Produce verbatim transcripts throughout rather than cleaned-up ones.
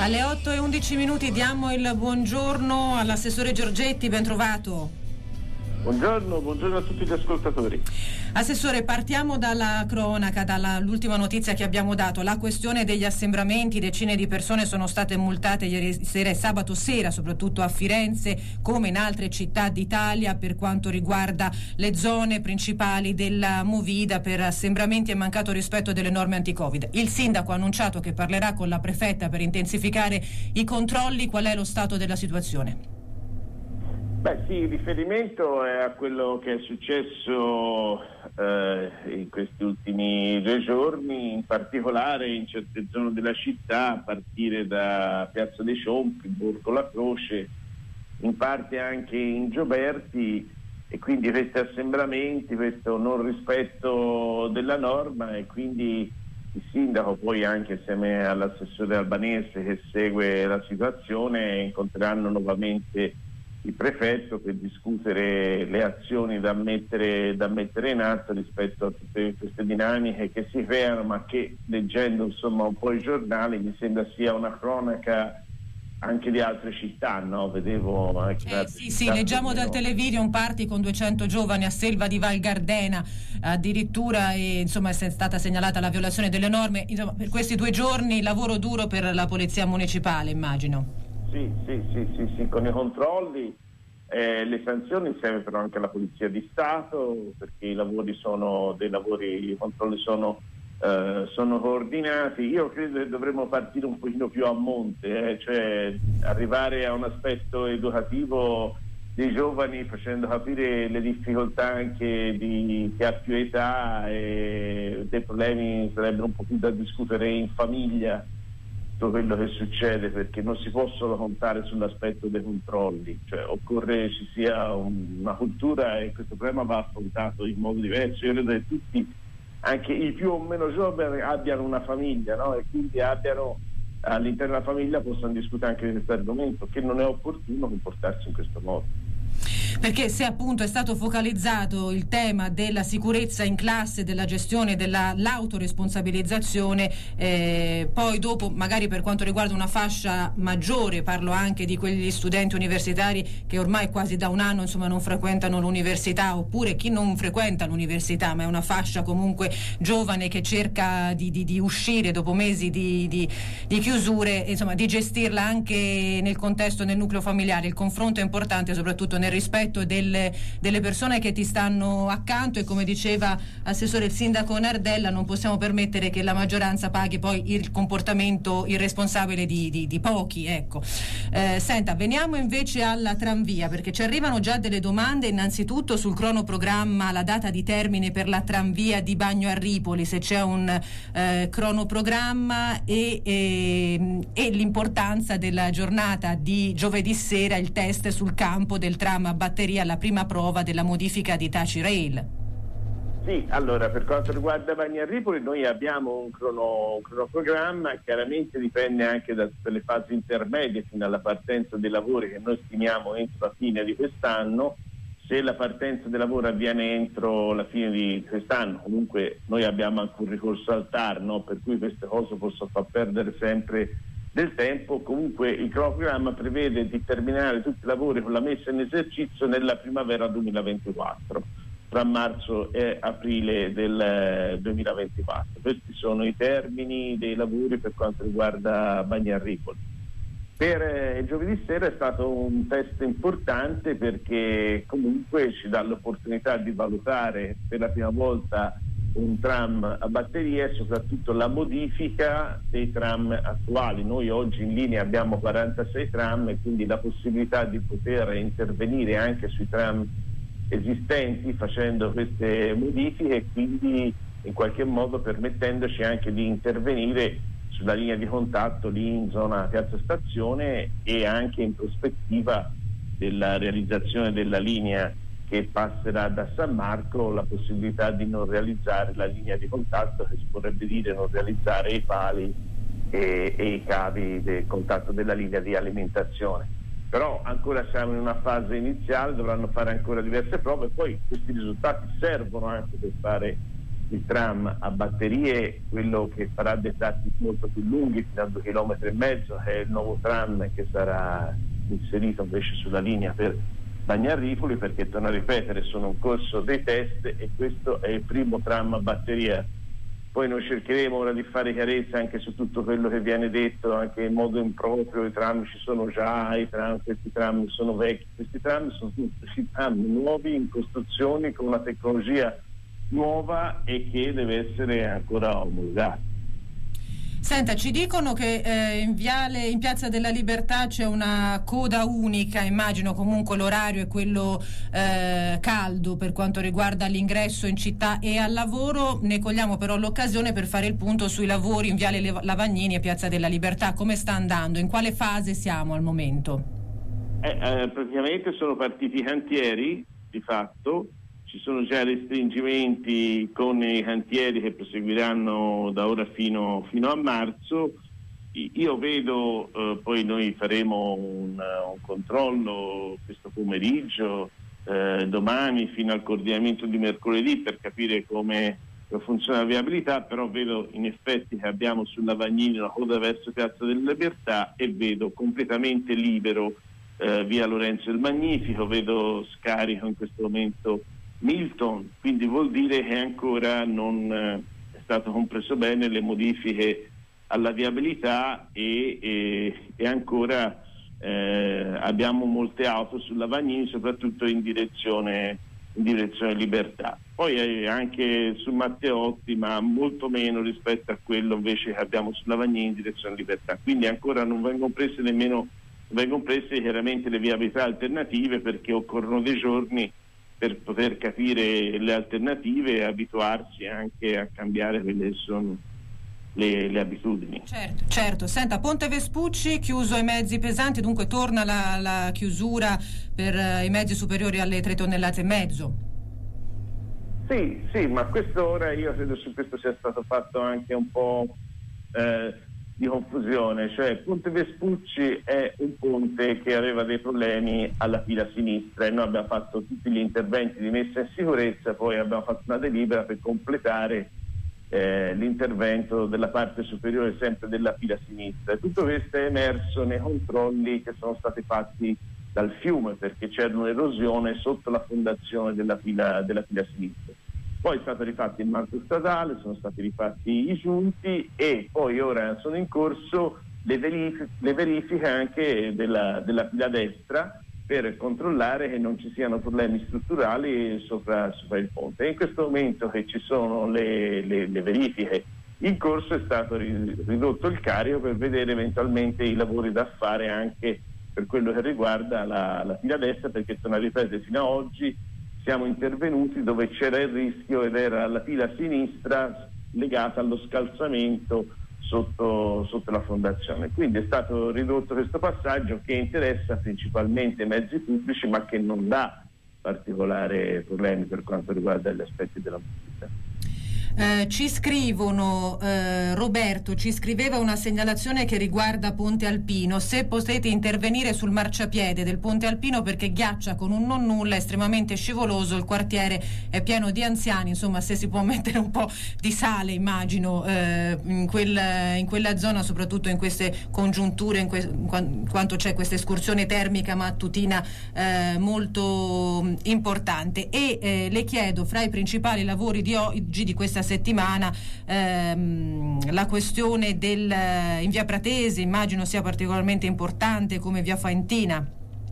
Alle otto e undici minuti diamo il buongiorno all'assessore Giorgetti, ben trovato. Buongiorno, buongiorno a tutti gli ascoltatori. Assessore, partiamo dalla cronaca, dall'ultima notizia che abbiamo dato, la questione degli assembramenti. Decine di persone sono state multate ieri sera e sabato sera, soprattutto a Firenze, come in altre città d'Italia, per quanto riguarda le zone principali della Movida per assembramenti e mancato rispetto delle norme anti-Covid. Il sindaco ha annunciato che parlerà con la prefetta per intensificare i controlli. Qual è lo stato della situazione? Beh sì, il riferimento è a quello che è successo eh, in questi ultimi due giorni, in particolare in certe zone della città, a partire da Piazza dei Ciompi, Borgo La Croce, in parte anche in Gioberti, e quindi questi assembramenti, questo non rispetto della norma, e quindi il sindaco poi anche insieme all'assessore Albanese che segue la situazione incontreranno nuovamente il prefetto per discutere le azioni da mettere, da mettere in atto rispetto a tutte queste dinamiche che si creano, ma che, leggendo insomma un po' i giornali, mi sembra sia una cronaca anche di altre città, no? Vedevo anche eh, sì, sì, leggiamo dal televideo un party con duecento giovani a Selva di Val Gardena, addirittura, e insomma è stata segnalata la violazione delle norme. Insomma, per questi due giorni lavoro duro per la polizia municipale, immagino. Sì, sì, sì, sì, sì, con i controlli, eh, le sanzioni, serve però anche la Polizia di Stato, perché i lavori sono dei lavori, i controlli sono, eh, sono coordinati. Io credo che dovremmo partire un pochino più a monte, eh, cioè arrivare a un aspetto educativo dei giovani, facendo capire le difficoltà anche di chi ha più età, e dei problemi sarebbero un po' più da discutere in famiglia, quello che succede, perché non si possono contare sull'aspetto dei controlli, cioè occorre ci sia un, una cultura, e questo problema va affrontato in modo diverso. Io credo che tutti, anche i più o meno giovani, abbiano una famiglia, no? E quindi abbiano all'interno della famiglia possano discutere anche di questo argomento, che non è opportuno comportarsi in questo modo. Perché se appunto è stato focalizzato il tema della sicurezza in classe, della gestione della l'autoresponsabilizzazione, eh, poi dopo magari per quanto riguarda una fascia maggiore, parlo anche di quegli studenti universitari che ormai quasi da un anno insomma non frequentano l'università, oppure chi non frequenta l'università ma è una fascia comunque giovane che cerca di, di, di uscire dopo mesi di, di, di chiusure, insomma di gestirla anche nel contesto, nel nucleo familiare. Il confronto è importante soprattutto nel rispetto Delle, delle persone che ti stanno accanto, e come diceva assessore il sindaco Nardella, non possiamo permettere che la maggioranza paghi poi il comportamento irresponsabile di, di, di pochi, ecco. Eh, senta, veniamo invece alla tranvia, perché ci arrivano già delle domande, innanzitutto sul cronoprogramma, la data di termine per la tranvia di Bagno a Ripoli, se c'è un eh, cronoprogramma, e, e, e l'importanza della giornata di giovedì sera, il test sul campo del tram a batteria, la prima prova della modifica di Taci Rail. Sì, allora per quanto riguarda Bagno a Ripoli noi abbiamo un, crono, un cronoprogramma, chiaramente dipende anche da tutte le fasi intermedie fino alla partenza dei lavori, che noi stimiamo entro la fine di quest'anno. Se la partenza dei lavori avviene entro la fine di quest'anno, comunque noi abbiamo anche un ricorso al T A R, no? Per cui queste cose possono far perdere sempre del tempo. Comunque il cronoprogramma prevede di terminare tutti i lavori con la messa in esercizio nella primavera duemilaventiquattro, tra marzo e aprile del duemilaventiquattro. Questi sono i termini dei lavori per quanto riguarda Bagno a Ripoli. Per eh, giovedì sera è stato un test importante, perché comunque ci dà l'opportunità di valutare per la prima volta un tram a batteria e soprattutto la modifica dei tram attuali. Noi oggi in linea abbiamo quarantasei tram, e quindi la possibilità di poter intervenire anche sui tram esistenti facendo queste modifiche, e quindi in qualche modo permettendoci anche di intervenire sulla linea di contatto lì in zona Piazza Stazione, e anche in prospettiva della realizzazione della linea che passerà da San Marco, la possibilità di non realizzare la linea di contatto, che si vorrebbe dire non realizzare i pali e, e i cavi del contatto della linea di alimentazione. Però ancora siamo in una fase iniziale, dovranno fare ancora diverse prove, poi questi risultati servono anche per fare il tram a batterie, quello che farà dei tratti molto più lunghi, fino a due chilometri e mezzo, è il nuovo tram che sarà inserito invece sulla linea per Bagnarripoli, perché, torno a ripetere, sono in corso dei test e questo è il primo tram a batteria. Poi noi cercheremo ora di fare chiarezza anche su tutto quello che viene detto, anche in modo improprio: i tram ci sono già, i tram, questi tram sono vecchi. Questi tram sono tutti tram nuovi in costruzione con una tecnologia nuova e che deve essere ancora omologata. Senta, ci dicono che eh, in, viale, in Piazza della Libertà c'è una coda unica, immagino comunque l'orario è quello eh, caldo per quanto riguarda l'ingresso in città e al lavoro. Ne cogliamo però l'occasione per fare il punto sui lavori in Viale Lavagnini e Piazza della Libertà. Come sta andando? In quale fase siamo al momento? Eh, eh, praticamente sono partiti i cantieri, di fatto. Ci sono già restringimenti con i cantieri che proseguiranno da ora fino, fino a marzo. Io vedo, eh, poi noi faremo un, un controllo questo pomeriggio, eh, domani fino al coordinamento di mercoledì, per capire come funziona la viabilità, però vedo in effetti che abbiamo sul Lavagnini una coda verso Piazza della Libertà e vedo completamente libero eh, via Lorenzo il Magnifico, vedo scarico in questo momento Milton, quindi vuol dire che ancora non eh, è stato compreso bene le modifiche alla viabilità e, e, e ancora eh, abbiamo molte auto sulla Lavagnini, soprattutto in direzione, in direzione Libertà. Poi eh, anche su Matteotti, ma molto meno rispetto a quello invece che abbiamo sulla Lavagnini in direzione Libertà. Quindi ancora non vengono prese nemmeno vengono prese chiaramente le viabilità alternative, perché occorrono dei giorni per poter capire le alternative e abituarsi anche a cambiare quelle che sono le, le abitudini. Certo, certo. Senta, Ponte Vespucci chiuso ai mezzi pesanti, dunque torna la, la chiusura per uh, i mezzi superiori alle tre tonnellate e mezzo. Sì, sì, ma questo ora io credo su questo sia stato fatto anche un po' eh, di confusione, cioè Ponte Vespucci è un ponte che aveva dei problemi alla fila sinistra e noi abbiamo fatto tutti gli interventi di messa in sicurezza, poi abbiamo fatto una delibera per completare eh, l'intervento della parte superiore sempre della fila sinistra. Tutto questo è emerso nei controlli che sono stati fatti dal fiume, perché c'era un'erosione sotto la fondazione della fila, della fila sinistra. Poi è stato rifatto il manto stradale, sono stati rifatti i giunti e poi ora sono in corso le verifiche, le verifiche anche della, della fila destra per controllare che non ci siano problemi strutturali sopra, sopra il ponte. E in questo momento che ci sono le, le, le verifiche in corso è stato ridotto il carico per vedere eventualmente i lavori da fare anche per quello che riguarda la, la fila destra, perché torno a ripetere, fino ad oggi siamo intervenuti dove c'era il rischio ed era la fila sinistra legata allo scalzamento sotto, sotto la fondazione. Quindi è stato ridotto questo passaggio che interessa principalmente i mezzi pubblici, ma che non dà particolari problemi per quanto riguarda gli aspetti della mobilità. Eh, ci scrivono, eh, Roberto ci scriveva una segnalazione che riguarda Ponte Alpino, se potete intervenire sul marciapiede del Ponte Alpino perché ghiaccia con un non nulla, è estremamente scivoloso, il quartiere è pieno di anziani, insomma se si può mettere un po' di sale immagino eh, in, quel, in quella zona, soprattutto in queste congiunture, in, que- in quanto c'è questa escursione termica mattutina eh, molto importante. E eh, le chiedo, fra i principali lavori di oggi, di questa settimana, ehm, la questione del in via Pratese, immagino sia particolarmente importante, come via Faentina.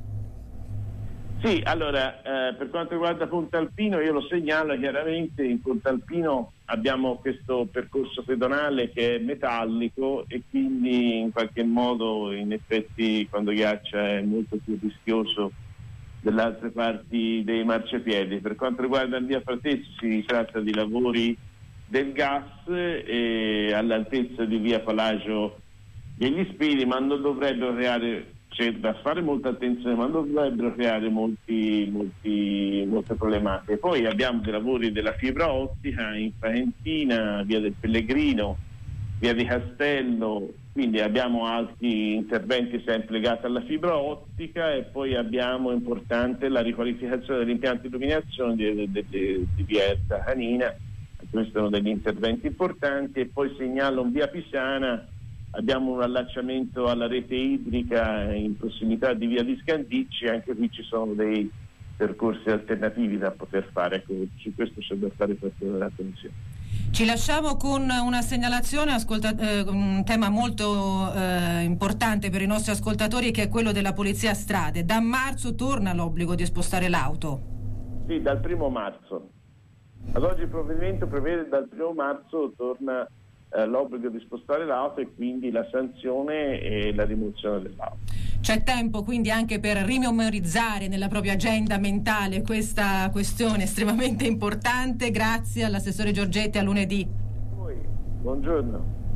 Sì, allora eh, per quanto riguarda Ponte Alpino io lo segnalo chiaramente, in Ponte Alpino abbiamo questo percorso pedonale che è metallico e quindi in qualche modo in effetti quando ghiaccia è molto più rischioso delle altre parti dei marciapiedi. Per quanto riguarda via Pratese si tratta di lavori del gas eh, all'altezza di via Palagio degli Spini, ma non dovrebbero creare, c'è da fare molta attenzione, ma non dovrebbero creare molti, molti, molte problematiche. Poi abbiamo dei lavori della fibra ottica in Faentina, via del Pellegrino, via di Castello, quindi abbiamo altri interventi sempre legati alla fibra ottica e poi abbiamo importante la riqualificazione degli impianti di illuminazione di, di, di, di via Erta Canina, questi sono degli interventi importanti. E poi segnalo in via Pisana abbiamo un allacciamento alla rete idrica in prossimità di via di Scandicci, anche qui ci sono dei percorsi alternativi da poter fare, ecco, su questo c'è da fare particolare attenzione. Ci lasciamo con una segnalazione, ascolta, eh, un tema molto eh, importante per i nostri ascoltatori, che è quello della polizia strade. Da marzo torna l'obbligo di spostare l'auto. Sì, dal primo marzo. Ad oggi il provvedimento prevede dal primo marzo torna eh, l'obbligo di spostare l'auto e quindi la sanzione e la rimozione dell'auto. C'è tempo quindi anche per rimemorizzare nella propria agenda mentale questa questione estremamente importante. Grazie all'assessore Giorgetti, a lunedì. Buongiorno.